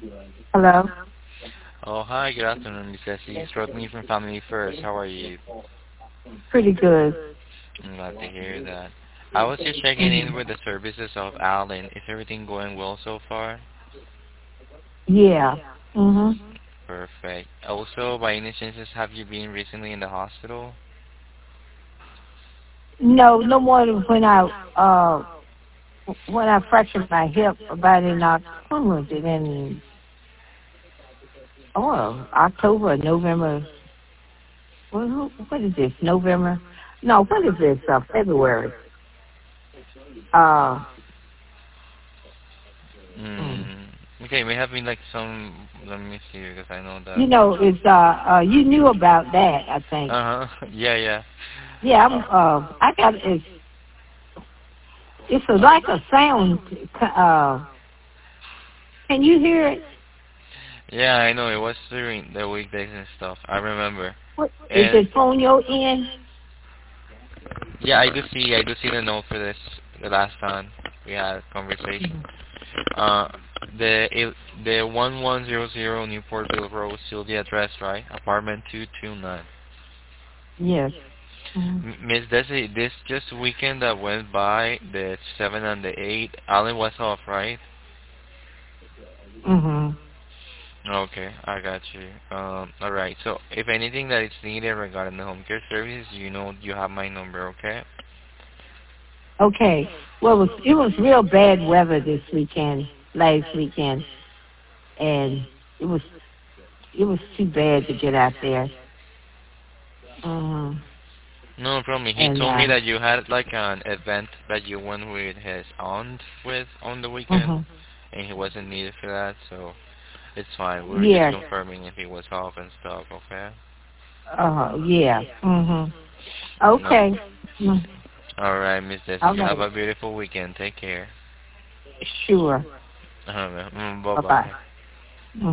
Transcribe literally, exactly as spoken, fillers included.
Hello. Oh, hi, good afternoon, Miss Essie. It's Rodney from Family First. How are you? Pretty good. I'm glad to hear that. I was just checking Hmm. in with the services of Alan. Is everything going well so far? Yeah. Mhm. Perfect. Also, by any chances, have you been recently in the hospital? No, no more than when I uh when I fractured my hip about in Oc- when was it in oh October, November. What, what is this? November? No, what is this? Uh, February. Uh, mm. Hmm. Okay, may have been like some. Let me see because I know that. You know, it's uh, uh, you knew about that, I think. Uh huh. Yeah, yeah. Yeah, I'm Uh, uh, I got it's it's a, like a sound. Uh, can you hear it? yeah, I know. It was during the weekdays and stuff. I remember. What is And it on your end? yeah, I do see. I do see the note for this. The last time we had a conversation. Uh, the il- the one one zero zero Newportville Road, still the address, right? Apartment two two nine. Yes. Mhm. M- Miss Desi, this just weekend that went by, the seven and the eight, Alan was off, right? Mhm. Okay, I got you. Um, all right. So if anything that is needed regarding the home care services, you know you have my number, okay? Okay. Well, it was it was real bad weather this weekend, last weekend, and it was it was too bad to get out there. Mhm. No problem. He And told me uh. that you had like an event that you went with his aunt with on the weekend, Mhm. and he wasn't needed for that, so it's fine. We were just Yeah. confirming if he was off and stuff, okay? Uh. Yeah. Mhm. No. Okay. Mm. All right, Miss Desi. All You have right. a beautiful weekend. Take care. Sure. Uh, mm, bye Bye bye. bye.